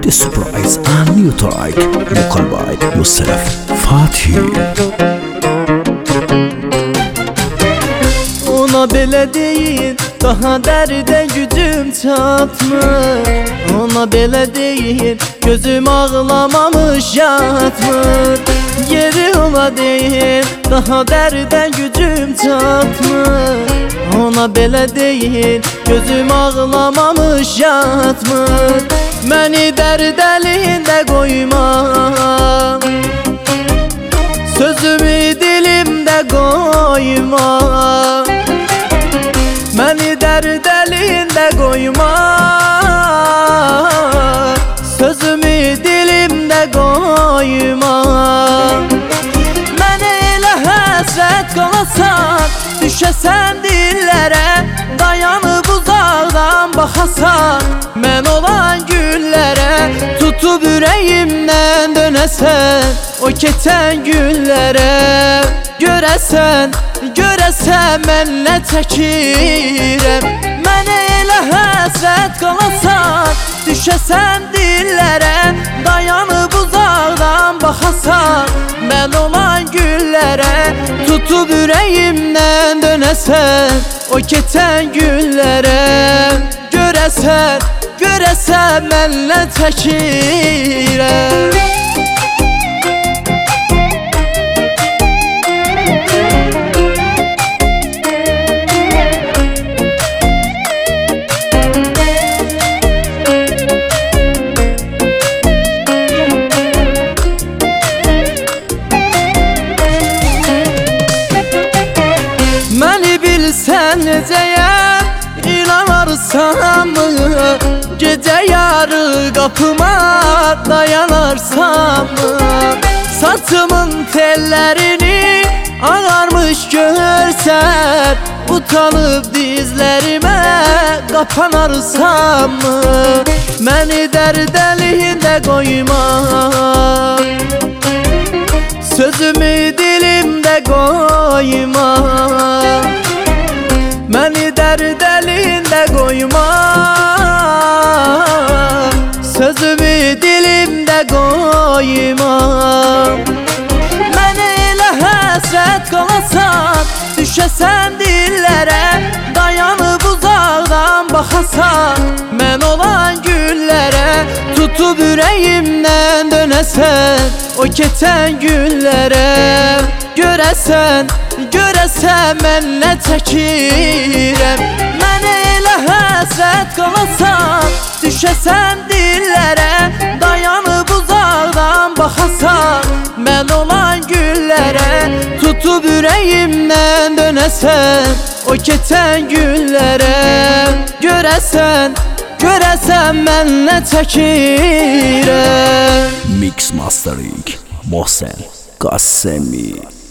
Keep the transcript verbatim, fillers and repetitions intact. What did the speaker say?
The surprise and new track vocal by Yusuf Fatih. Ona belə deyin, daha dərdə gücüm çatmır. Ona belə deyin, gözüm ağlamamış yatmır. Yeri ona deyin, daha dərdə gücüm çatmır. Ona belə deyin, gözüm ağlamamış yatmır. Məni dərd əlində qoyma, sözümü dilimdə qoyma. Məni dərd əlində qoyma, sözümü dilimdə qoyma. Mənə elə həsrət qalasan, düşəsən dillərə, dayanıb uzaqdan baxasan, mən olan güllərə, tutub ürəyimdən dönəsən, o keçən günlərə. Görəsən, görəsən mən nə çəkirəm. Mənə elə həsrət qalasan, düşəsən dillərə, dayanıb uzaqdan baxasan, mən olan güllərə, tutub ürəyimdən dönəsən, o keçən günlərə. Görəsən, görəsən mən nə çəkirəm. Sən necəyəm, inanarsan mı? Gecə yarı qapıma dayanarsan mı? Saçımın tellərini ağarmış görsən, utanıb dizlərimə qapanarsan mı? Məni dərd əlində qoyma, sözümü dilimdə qoyma. Məni dərd əlində qoyma, sözümü dilimdə qoyma. Mənə elə həsrət qalasan, düşəsən dillərə, dayanıb uzaqdan baxasan, mən olan güllərə, tutub ürəyimdən dönəsən, o keçən günlərə. Görəsən, görəsən mən nə çəkirəm. Mənə elə həsrət qalasan, düşəsən dillərə, dayanıb uzaqdan baxasan, mən olan güllərə, tutub ürəyimdən dönəsən, o keçən günlərə. Görəsən, görəsən mən nə çəkirəm. Mix Mastering Mohsen Qasemi.